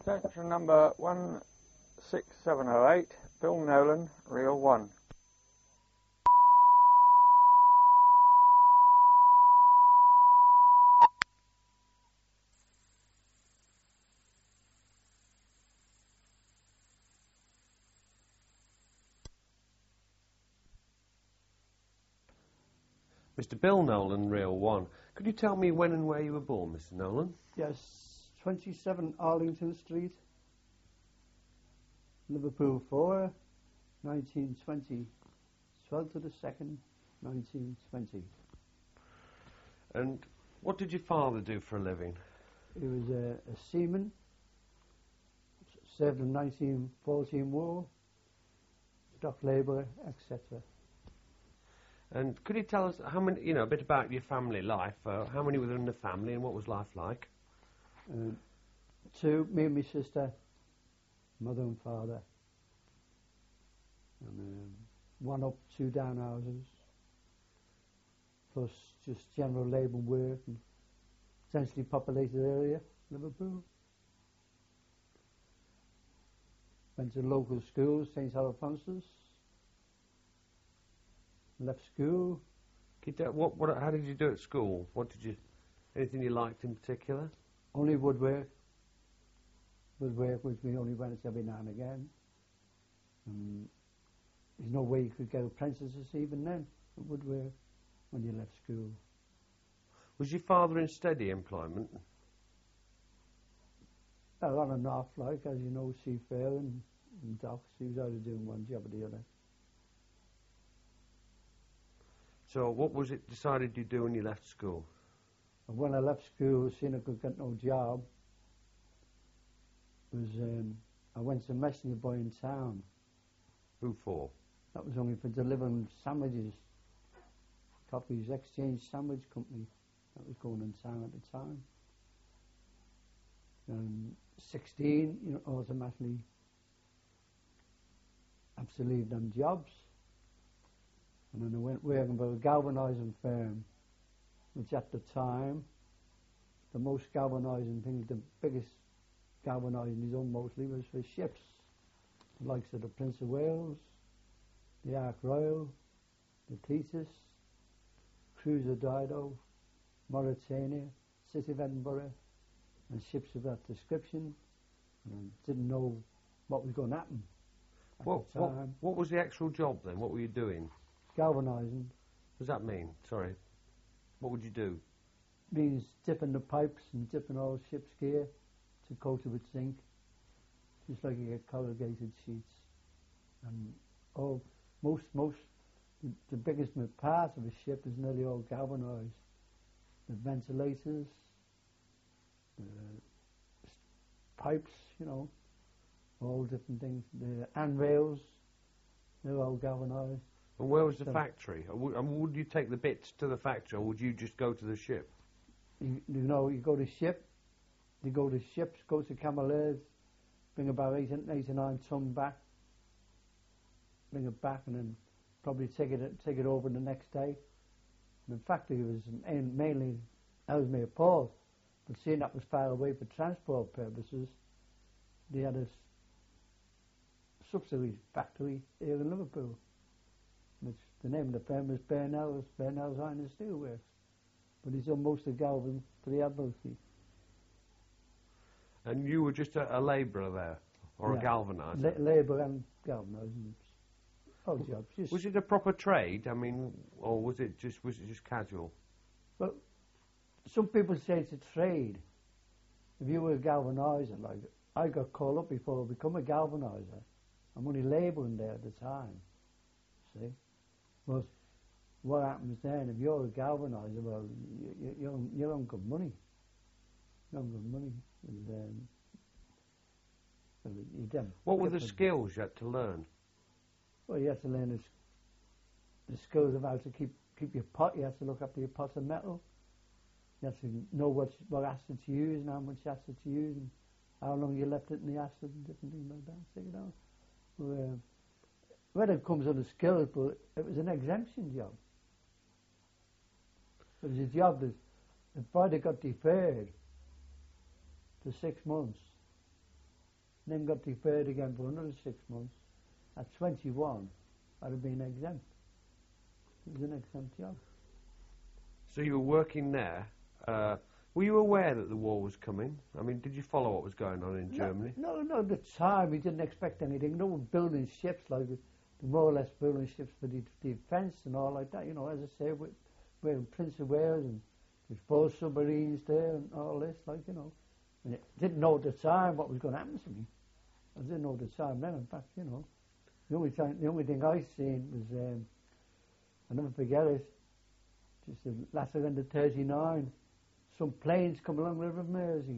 Attention number 16708, Bill Nolan, Reel 1. Mr. Bill Nolan, Reel 1. Could you tell me when and where you were born, Mr. Nolan? Yes, 27 Arlington Street, Liverpool 4, 1920. 12th to the 2nd, 1920. And what did your father do for a living? He was a seaman, served in 1914 war, dock labourer, etc. And could you tell us how many, a bit about your family life? How many were there in the family and what was life like? Two, me and my sister, mother and father. And one up, two down houses. Plus just general labour work and densely populated area, Liverpool. Went to local schools, St. Alphonsus. Left school. How did you do at school? Anything you liked in particular? Only woodwork. Woodwork, which we only went every now and again. There's no way you could get apprentices even then at woodwork when you left school. Was your father in steady employment? On and off, like, as you know, seafaring and docks. He was either doing one job or the other. So what was it decided you'd do when you left school? And when I left school, seeing I could get no job, I went to messenger boy in town. Who for? That was only for delivering sandwiches. Coffee's Exchange Sandwich Company. That was going in town at the time. 16, automatically absolutely done jobs. And then I went working for a galvanising firm, which at the time, the most galvanising thing, the biggest galvanising is done mostly was for ships, the likes of the Prince of Wales, the Ark Royal, the Thetis, Cruiser Dido, Mauritania, City of Edinburgh, and ships of that description. And I didn't know what was going to happen at the time. What was the actual job then? What were you doing? Galvanising. What does that mean? Sorry. What would you do? Means dipping the pipes and dipping all ship's gear to coat it with zinc, just like you get corrugated sheets. And the biggest part of a ship is nearly all galvanised. The ventilators, the pipes, all different things. The handrails, they're all galvanised. And where was the factory? Would you take the bits to the factory, or would you just go to the ship? You go to ship. You go to ships, go to Camberlades, bring about 8 or 9 ton back. Bring it back, and then probably take it over the next day. And the factory was mainly Ellesmere Port, but seeing that was far away for transport purposes, they had a subsidiary factory here in Liverpool. Which the name of the firm was Burnell's Iron and Steel Works. But he's done most of Galvin for the Admiralty. And you were just a labourer there, or a galvaniser? Labour and galvanising. Oh, jobs. Was it a proper trade? Or was it just casual? Well, some people say it's a trade. If you were a galvaniser, like I got called up before I become a galvaniser. I'm only labouring there at the time. See? But what happens then, if you're a galvaniser, well, you're on good money. You're on good money. And, what were the skills you had to learn? Well, you had to learn the skills of how to keep your pot. You had to look after your pot of metal. You had to know what acid to use and how much acid to use and how long you left it in the acid and different things like that. Whether it comes under skills, but it was an exemption job. It was a job that if Friday got deferred to 6 months, then got deferred again for another 6 months. At 21, I'd have been exempt. It was an exempt job. So you were working there. Were you aware that the war was coming? I mean, did you follow what was going on in Germany? No, at the time we didn't expect anything. No one building ships like more or less building ships for the defence and all like that. You know, as I say, we're in Prince of Wales and there's 4 submarines there and all this, like, you know. And I didn't know at the time what was going to happen to me. I didn't know at the time then. In fact, you know, the only thing I seen was, I'll never forget it, just the latter end of 39, some planes come along the River Mersey.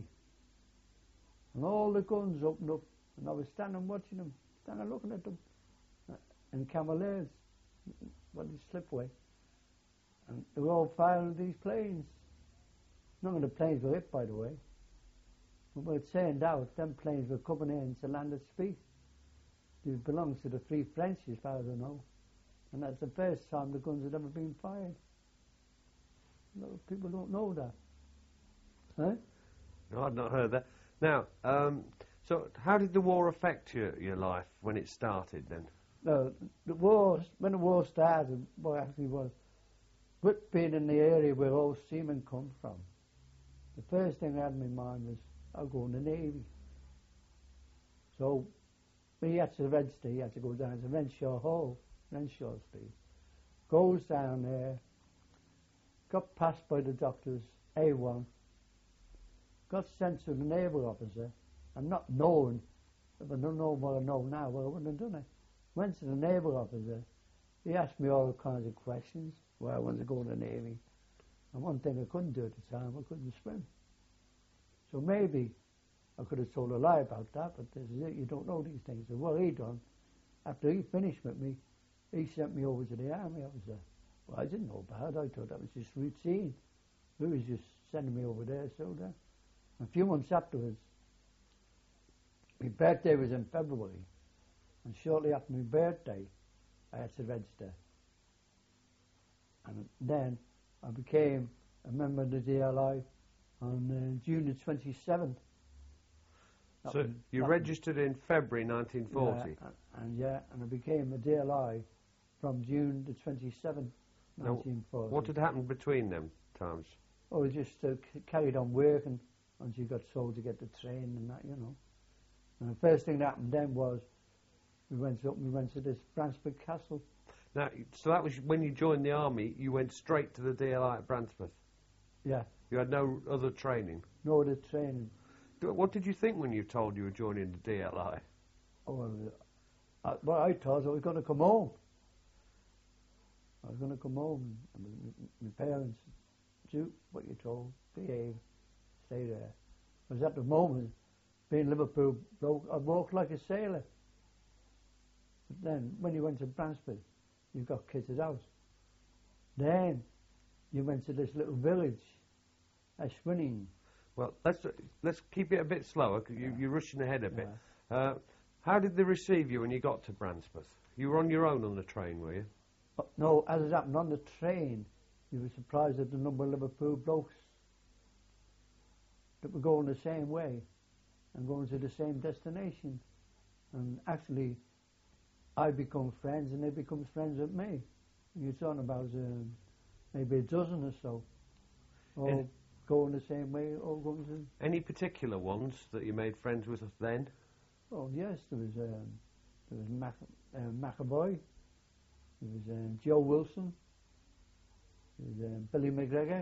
And all the guns opened up, and I was standing watching them, standing looking at them. And Cameleers, what is slipway. And they were all firing these planes. None of the planes were hit, by the way. But when it turned out, them planes were coming in to land at Speed. It belongs to the Free French, as far as I know. And that's the first time the guns had ever been fired. A lot of people don't know that. Huh? No, I'd not heard that. Now, so how did the war affect your life when it started then? No, when the war started, what actually was, with being in the area where all seamen come from, the first thing I had in my mind was, I'll go in the Navy. So, when he had to register, he had to go down to Renshaw Hall, Renshaw Street. Goes down there, got passed by the doctors, A1, got sent to the naval officer, and not knowing, if I don't know what I know now, well, I wouldn't have done it. Went to the naval officer, he asked me all kinds of questions, why I wanted to go in the Navy. And one thing I couldn't do at the time, I couldn't swim. So maybe I could have told a lie about that, but this is it, you don't know these things. So what he done, after he finished with me, he sent me over to the army officer. Well, I didn't know about it, I thought that was just routine. He was just sending me over there, so that. A few months afterwards, my birthday was in February, and shortly after my birthday, I had to register. And then I became a member of the DLI on June the 27th. So you registered in February 1940? Yeah, and I became a DLI from June the 27th, 1940. What had happened between them times? Oh, we just carried on working until you got told to get the train and that, you know. And the first thing that happened then was we went to this Bransford Castle. Now, so that was when you joined the army, you went straight to the DLI at Bransford? Yeah. You had no other training? No other training. What did you think when you told you were joining the DLI? Oh, well, I thought I was going to come home. I was going to come home, and my parents, do what you're told, behave, stay there. Because at the moment, being Liverpool bloke, I walked like a sailor. But then, when you went to Bransford, you got kitted out. Then, you went to this little village, Ashwinning. Well, let's keep it a bit slower, because you're rushing ahead a bit. How did they receive you when you got to Bransford? You were on your own on the train, were you? No, as it happened on the train, you were surprised at the number of Liverpool blokes that were going the same way and going to the same destination. And actually, I become friends and they become friends with me. You're talking about maybe a dozen or so, all going the same way, all going to... Any particular ones that you made friends with then? Oh yes, there was McAvoy, there was Joe Wilson, there was Billy McGregor,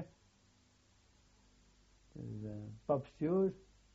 there was Bob Stewart,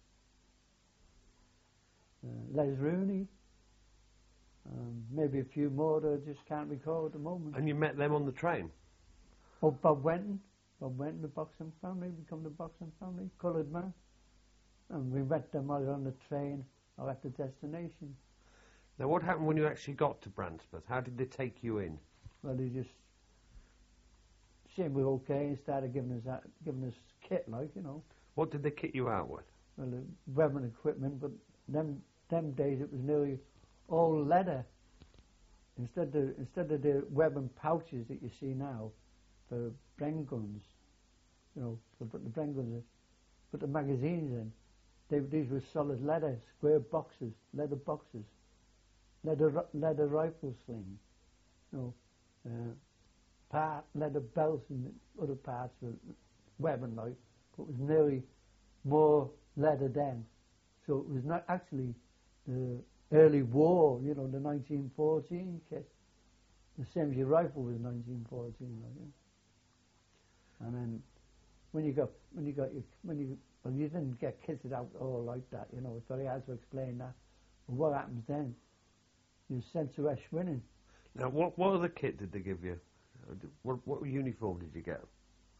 Les Rooney, maybe a few more that I just can't recall at the moment. And you met them on the train? Oh, Bob Wenton, the boxing family, become the boxing family, coloured man. And we met them either on the train or at the destination. Now, what happened when you actually got to Bransford? How did they take you in? Well, they just said we were okay and started giving us kit, like, you know. What did they kit you out with? Well, the weapon equipment, but them days it was nearly all leather. Instead of the weapon pouches that you see now for Bren guns, you know, to put the Bren guns in, put the magazines in. These were solid leather, square boxes, leather boxes, leather rifle sling, you know, leather belts, and the other parts were weapon-like, but it was nearly more leather then. So it was not actually the early war, you know, the 1914 kit. The same as your rifle was 1914, like, you know. And then when you didn't get kitted out all like that, you know, it's very hard to explain that. But what happens then? You're sent to Eschwinning. Now, what other kit did they give you? What uniform did you get?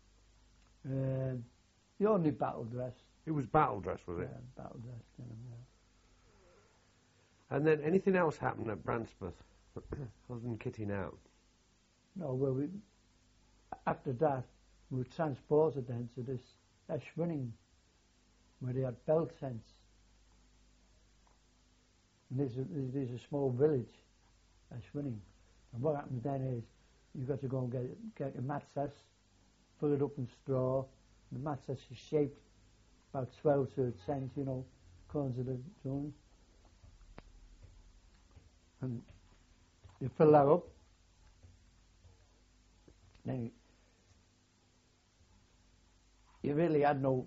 The only battle dress. It was battle dress, was it? Yeah, battle dress, you know, yeah. And then anything else happened at Brandsputh other than kitting out? No, well, after that, we were transported then to this Eschwinning, where they had belt tents. And this is a small village, Eschwinning. And what happens then is, you've got to go and get your mattress, fill it up in straw. The mattress is shaped about 12 to a cent, you know, according to the drawing. And you fill that up. Then you really had no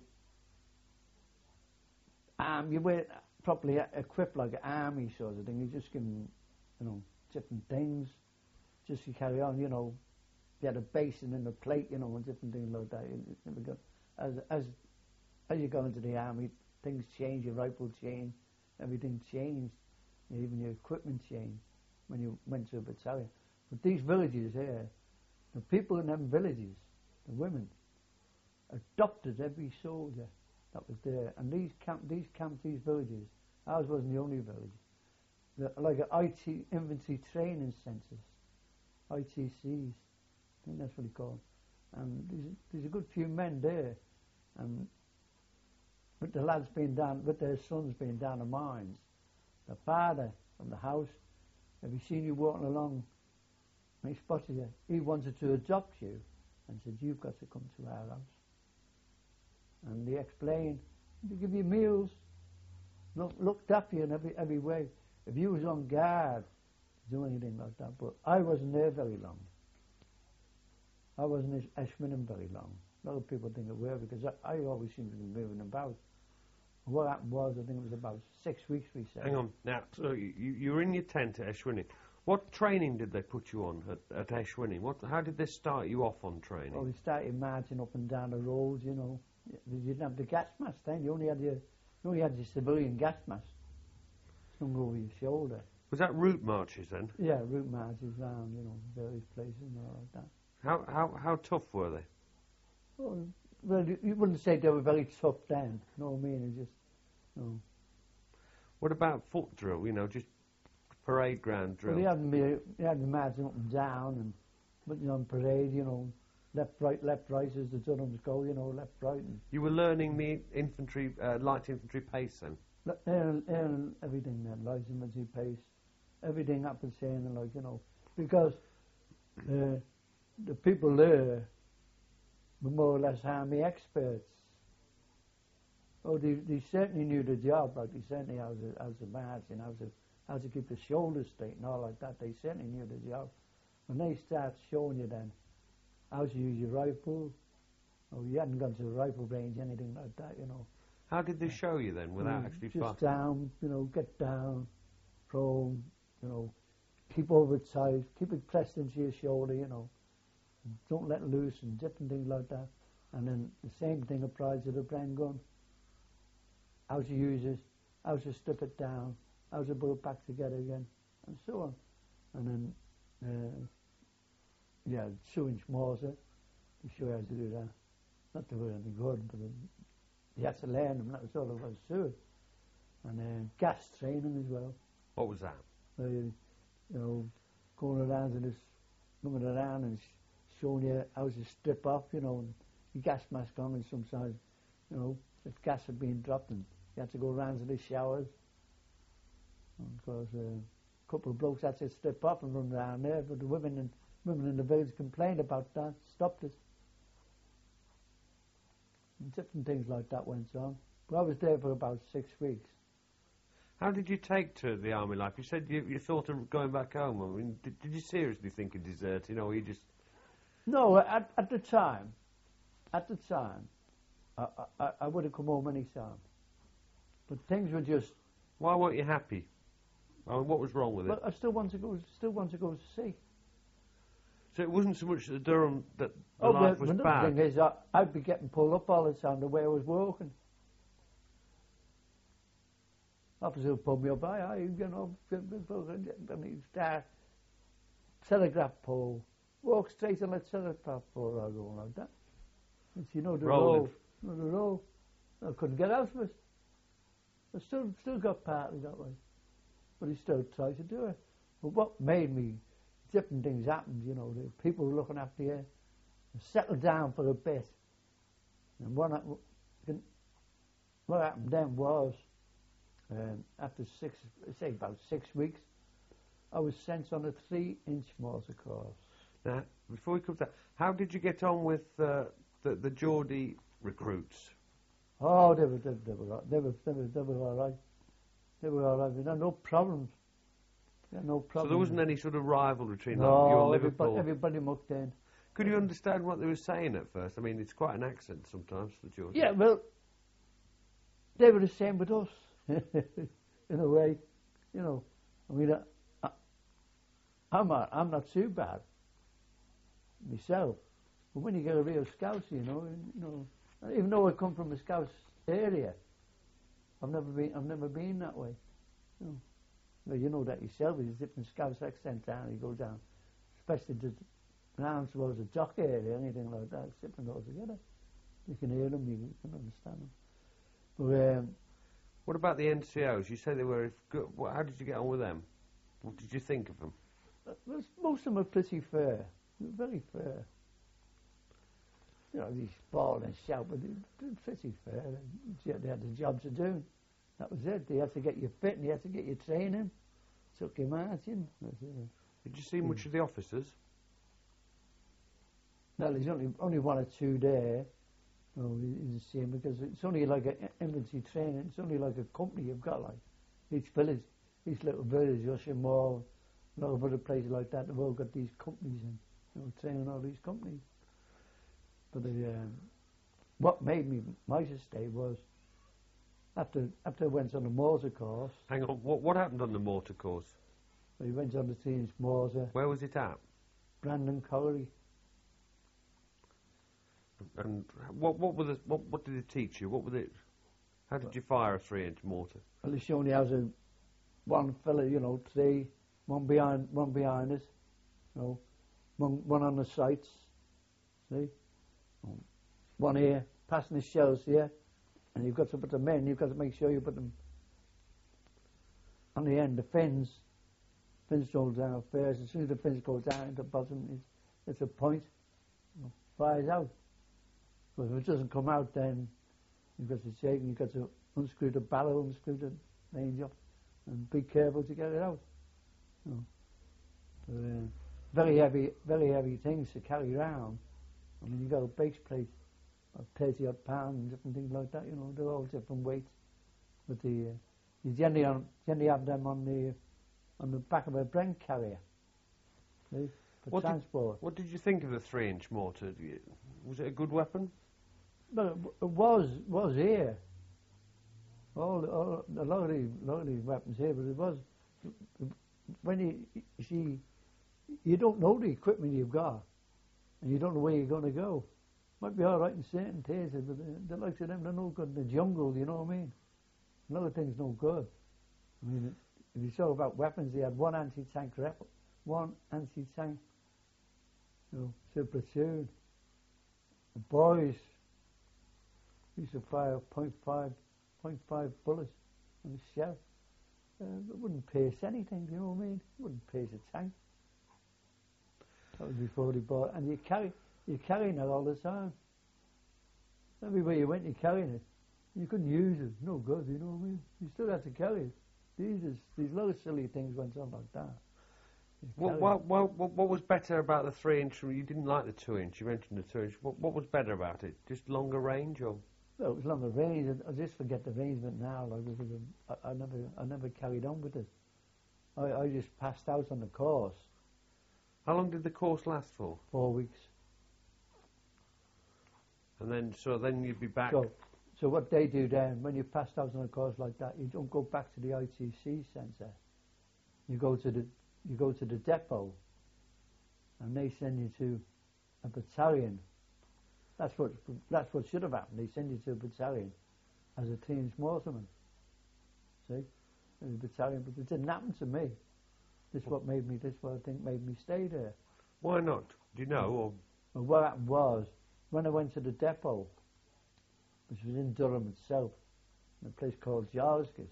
you weren't properly equipped like an army sort of thing. You just give them, you know, different things just to carry on, you know. You had a basin and a plate, you know, and different things like that. As you go into the army, things change, your rifle changed, everything changed, even your equipment changed when you went to a battalion. But these villages here, the people in them villages, the women, adopted every soldier that was there. And these villages, ours wasn't the only village. Like IT infantry training centres, ITCs, I think that's what they call. And there's a good few men there, and with the lads being down, with their sons being down the mines, the father of the house, if he seen you walking along, when he spotted you, he wanted to adopt you, and said, "You've got to come to our house." And they explained, they give you meals, looked after you in every way. If you was on guard, do anything like that. But I wasn't there very long. I wasn't in Eschwinning very long. A lot of people think it were, because I always seemed to be moving about. And what happened was, I think it was about 6 weeks, we said. Hang on. Now, so you were in your tent at Eschwinning. What training did they put you on at Eschwinning? How did they start you off on training? Well, we started marching up and down the roads, you know. You didn't have the gas mask then. You only had your civilian gas mask slung over your shoulder. Was that route marches then? Yeah, route marches around, you know, various places and all like that. How tough were they? Well, you wouldn't say they were very tough then. You know what I mean? It's just, you know. What about foot drill? You know, just parade ground drill. Well, you had them marching up and down and putting on parade, you know, left, right, as the Durhams go, you know, left, right. And you were learning the infantry, light infantry pace then? Everything then, light infantry pace, everything up and saying, like, you know, because the people there were more or less army experts. Oh, they certainly knew the job, like they certainly how to march and how to keep the shoulders straight and all like that. They certainly knew the job. When they start showing you then how to use your rifle, oh, you hadn't gone to a rifle range, anything like that, you know. How did they show you then, without actually just fighting? down, you know, get down, prone, you know, keep over tight, keep it pressed into your shoulder, you know. Don't let loose and different things like that. And then the same thing applies to the Bren gun. How to use it, how to strip it down, how to put it back together again, and so on. And then, 2-inch mortar to show you how to do that. Not that we're any good, but you had to learn them, that was all there was to it. And gas training as well. What was that? You know, going around and just looking around and showing you how to strip off, you know, and your gas mask on, and sometimes, you know, if gas had been dropped and you had to go around to the showers. Because a couple of blokes had to strip off and run around there, but the women in the village complained about that, stopped it. different things like that went on. But I was there for about 6 weeks. How did you take to the army life? You said you thought of going back home. I mean, did you seriously think of deserting, or you just... No, at the time, I would have come home any time. But things were just... Why weren't you happy? I mean, what was wrong with it? But I still want to go to sea. So it wasn't so much the Durham that the life was another bad. thing is, I'd be getting pulled up all the time the way I was walking. Officer would pull me up, start telegraph pole, walk straight on the telegraph pole, I go like that. And you know the road, I couldn't get out of it. I still got partly that way, but he still tried to do it. But what made me, different things happened, you know, the people were looking after you, settled down for a bit. And what happened then was, after about 6 weeks, I was sent on a 3-inch mortar course. Now, before we come to that, how did you get on with the Geordie recruits? Oh, they were all right. They were all right. We had no problems. So there wasn't any sort of rivalry between you no, and Liverpool? everybody mucked in. Could you understand what they were saying at first? I mean, it's quite an accent sometimes, the Geordie. Yeah, well, they were the same with us, in a way. You know, I mean, I'm not too bad myself, but when you get a real Scouse, you know, even though I come from a Scouse area, I've never been that way. You know. Well, you know that yourself. There's different Scouse accent down. You go down, especially down towards the dock area, anything like that. It's different altogether. You can hear them, you can understand them. But what about the NCOs? You said they were good. How did you get on with them? What did you think of them? Most of them are pretty fair. They're very fair. You know, these ball and shout, but they're pretty fair. They had the job to do. That was it. They had to get you fit and you had to get you training. Took you marching. Did you see much of the officers? No, there's only 1 or 2 there. No, you didn't see him because it's only like an infantry training. It's only like a company you've got, like each village, each little village, Yoshimore, a lot of other places like that. They've all got these companies and training all these companies. But what made me my stay was after I went on the mortar course. Hang on, what happened on the mortar course? We went on the 3-inch mortar. Where was it at? Brandon Colliery. And what did it teach you? What was it? How did you fire a 3-inch mortar? Well, they showed you how to one fella, 3, one behind us, one on the sights, see, one here passing the shells here, and you've got to put them in. You've got to make sure you put them on the end. The fins go down first. As soon as the fins go down at the bottom, it's a point. Fires out. But if it doesn't come out, then you've got to shake and you've got to unscrew the barrel, unscrew the range up, and be careful to get it out. Very heavy things to carry around. I mean, you've got a base plate of 30 odd pounds and different things like that. They're all different weights. But you generally have them on the back of a Brent carrier. See, for transport. What did you think of the 3-inch mortar? Was it a good weapon? Well, it was here. A lot of these weapons here, but it was when you see, you don't know the equipment you've got, and you don't know where you're going to go. Might be all right in certain places, but the likes of them, they're no good in the jungle. You know what I mean? Another thing's no good. I mean, if you talk about weapons, they had one anti-tank to platoon. The boys used to fire .5 bullets on a shell. It wouldn't pierce anything, you know what I mean? It wouldn't pierce a tank. That was before they bought, and you're carrying it all the time. Everywhere you went, you're carrying it. You couldn't use it. No good, you know what I mean? You still had to carry it. These lot of silly things went on like that. What was better about the 3-inch? You didn't like the 2-inch. You mentioned the 2-inch. What was better about it? Just longer range, or? Well, it was longer range. I just forget the range of it now. Like, because I never carried on with it. I just passed out on the course. How long did the course last for? 4 weeks. And then you'd be back. So what they do then, when you passed out on a course like that, you don't go back to the ITC centre. You go to the depot, and they send you to a battalion. That's what should have happened. They send you to a battalion as a 3-inch mortarman. See, a battalion, but it didn't happen to me. This is what I think made me stay there. Why not? Do you know? Or Well, what happened was, when I went to the depot, which was in Durham itself, in a place called Jarskis,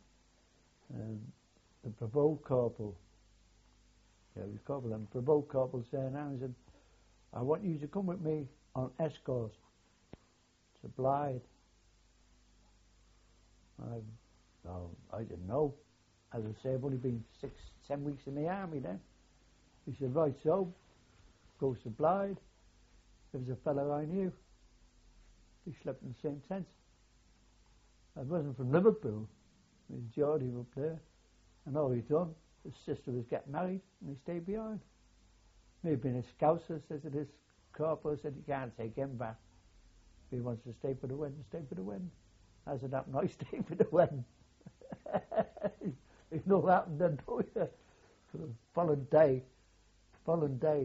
the Provost Corporal, he was Corporal, and Provost Corporal said, and he said, I want you to come with me on escort to Blythe. I didn't know. As I say, I've only been 10 weeks in the army then. He said, right, so, goes to Blythe. There was a fellow I knew. He slept in the same tent. I wasn't from Liverpool. He was Geordie up there. And all he'd done, his sister was getting married, and he stayed behind. Maybe being a scouser, said to this corporal, said, you can't take him back. If he wants to stay for the wedding, stay for the wedding. As it happened, I stayed for the wedding. If no happened, then do it. For the following day,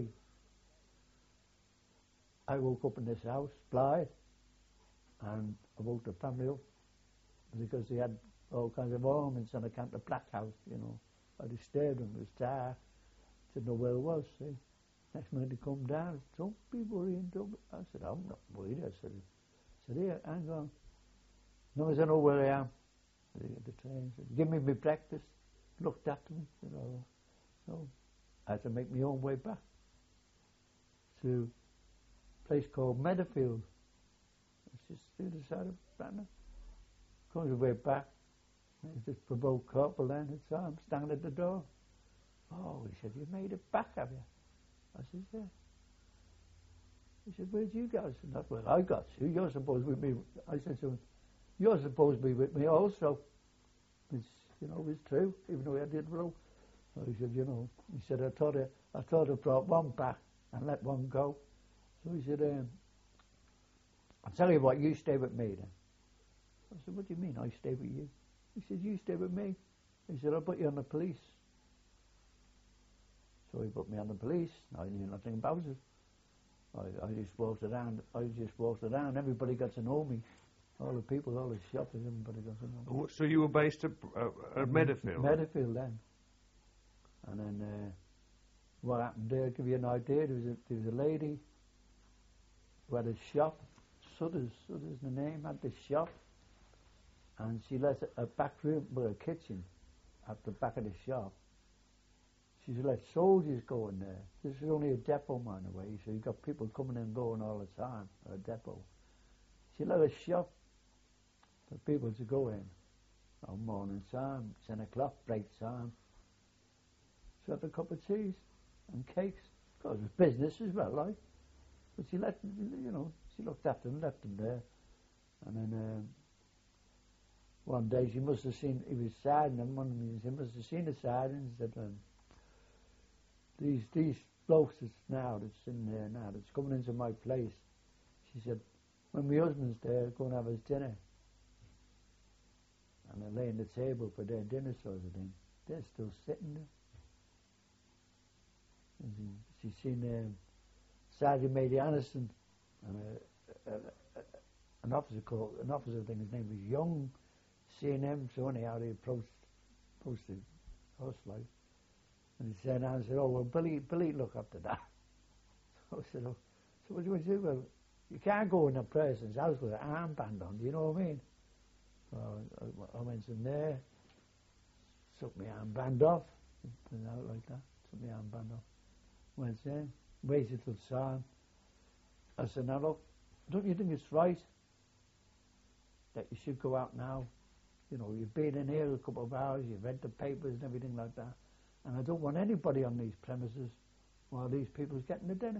I woke up in this house, Blythe, and I woke the family up because they had all kinds of ornaments on account of Black House, you know. I disturbed them, it was dark, didn't know where it was, see. Next minute they come down, don't be worrying, don't be. I said, I'm not worried, I said, here, hang on. As long as I know where I am, the train said, give me my breakfast, looked at them, you know. So I had to make my own way back to a place called Meadowfield. It's just the other side of Brandon. Comes the way back, there's this Provost Corporal then, I saw him standing at the door. Oh, he said, you made it back, have you? I said, yeah. He said, where'd you go? I said, not where I got to. You're supposed to be with me. I said to him, you're supposed to be with me also. Which, you know, was true, even though I did wrong. So he said, you know, he said, I thought I brought one back and let one go. So he said, I'll tell you what, you stay with me then. I said, what do you mean, I stay with you? He said, you stay with me. He said, I'll put you on the police. So he put me on the police. I knew nothing about it. I just walked around. Everybody got to know me. All the people, all the shoppers, everybody got to know me. So you were based at Meadowfield? Meadowfield then. And then what happened there, to give you an idea, there was a lady who had a shop. Sutters the name, had this shop. And she let a back room with a kitchen at the back of the shop. She let soldiers go in there. This is only a depot, man, away, so you got people coming and going all the time at a depot. She let a shop for people to go in on morning time, 10 o'clock, break time. She had a cup of teas and cakes. Because it was business as well, like. But she let, you know, she looked after them, left them there. And then one day she must have seen, he was sergeant, and she must have seen the sergeant and said, these blokes that's in there now, that's coming into my place, she said, when my husband's there, go and have his dinner. And they're laying the table for their dinner sort of thing. They're still sitting there. And she's seen Sergeant Major Anderson and an officer thing, his name was Young, seeing him, so anyhow they approached us like. And he said, oh, well, Billy look after that. So I said, oh, so what do you do? Well, you can't go in a person's house with an armband on, do you know what I mean? So I went in there, took my armband off, put it out like that, took my armband off, went in, waited till time. I said, now look, don't you think it's right that you should go out now? You know, you've been in here a couple of hours, you've read the papers and everything like that. And I don't want anybody on these premises while these people's getting the dinner.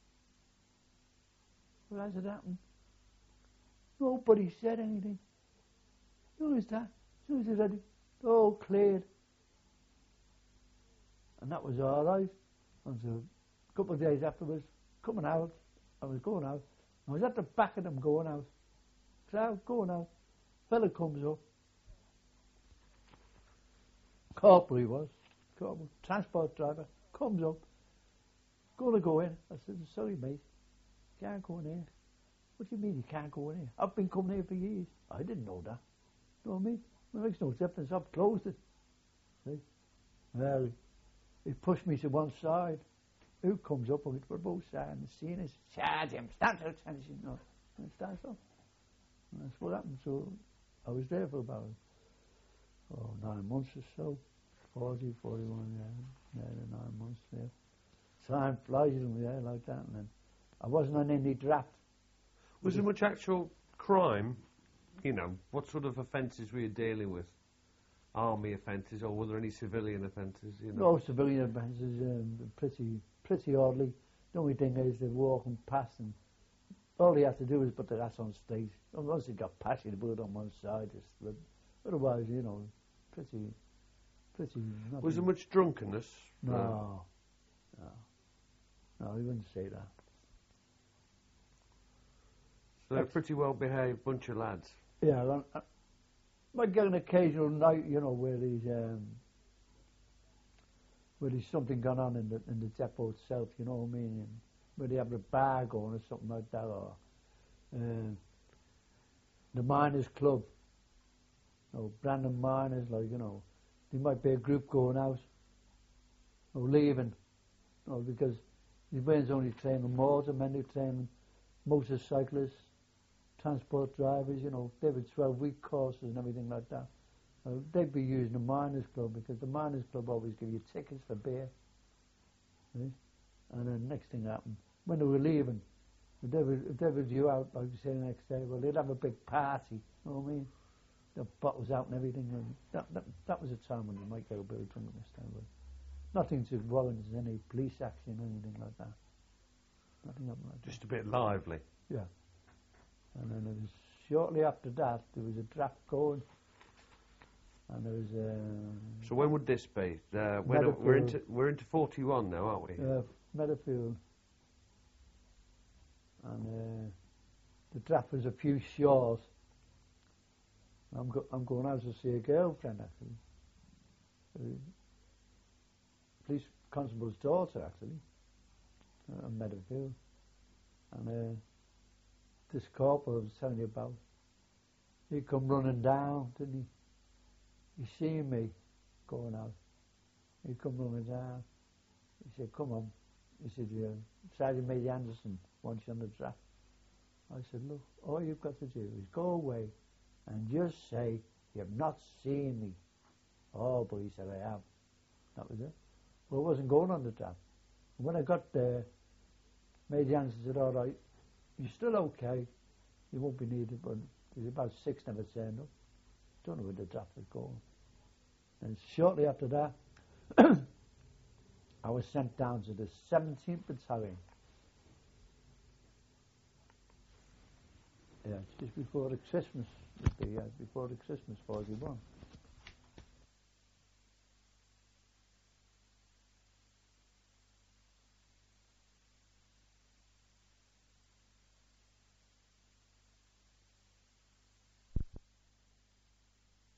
Well, as it happened, nobody said anything. Who is that? As soon as they said it, all cleared. And that was all right. Until a couple of days afterwards, coming out, I was going out. I was at the back of them going out. Crowd going out. Fella comes up. Corporal he was. Corporal. Transport driver. Comes up. Going to go in. I said, sorry mate. Can't go in here. What do you mean you can't go in here? I've been coming here for years. I didn't know that. You know what I mean? It makes no difference. I've closed it. See? Well, he pushed me to one side. Who comes up and we're both sides and seeing us? Charge him, stand up, and he said, no. And it stands up. And that's what happened. So I was there for about 9 months or so. 40, 41, yeah, 9 months there. Time flies in there like that. And then I wasn't on any draft. Was there much actual crime? You know, what sort of offences were you dealing with? Army offences, or were there any civilian offences? You know? No civilian offences, pretty oddly. The only thing is they're walking past and all they have to do is put their ass on stage. Once they got past you, they put it on one side. Otherwise, you know, pretty. Was there much drunkenness? No, we wouldn't say that. So they're a pretty well behaved bunch of lads. Yeah, I might get an occasional night, you know, where there's something gone on in the depot itself, you know what I mean? And where they have a bar going or something like that, or the miners' club, Brandon Miners, like, you know, there might be a group going out or leaving, because these men's only training motormen, they're training motorcyclists, transport drivers, you know, they have 12-week courses and everything like that. They'd be using the miners' club because the miners' club always give you tickets for beer. See? And then next thing happened, when they were leaving, if they were due out, like you say, the next day, well, they'd have a big party, you know what I mean? The bottles out and everything. And that was a time when you might get a bit of drunkenness time, but nothing to warrant any police action or anything like that. Nothing up like that. Just a bit lively. Yeah. And then it was shortly after that, there was a draft going. And there was So when would this be? We're into 41 now, aren't we? Meadowfield. And the draft was a few short. I'm going out to see a girlfriend, actually. Police constable's daughter, actually. In Meadowfield. And this corporal I was telling you about, he come running down, didn't he? He seen me going out. He come running down. He said, come on. He said, Sergeant Major Anderson wants you on the draft. I said, look, all you've got to do is go away and just say you've not seen me. Oh, but he said, I have. That was it. Well, I wasn't going on the draft. And when I got there, Major Anderson said, all right, you're still okay. You won't be needed, but there's about 6 never turned up. Don't know where the draft was going. And shortly after that, I was sent down to the 17th Battalion. Yeah, just before the Christmas, before the Christmas 41.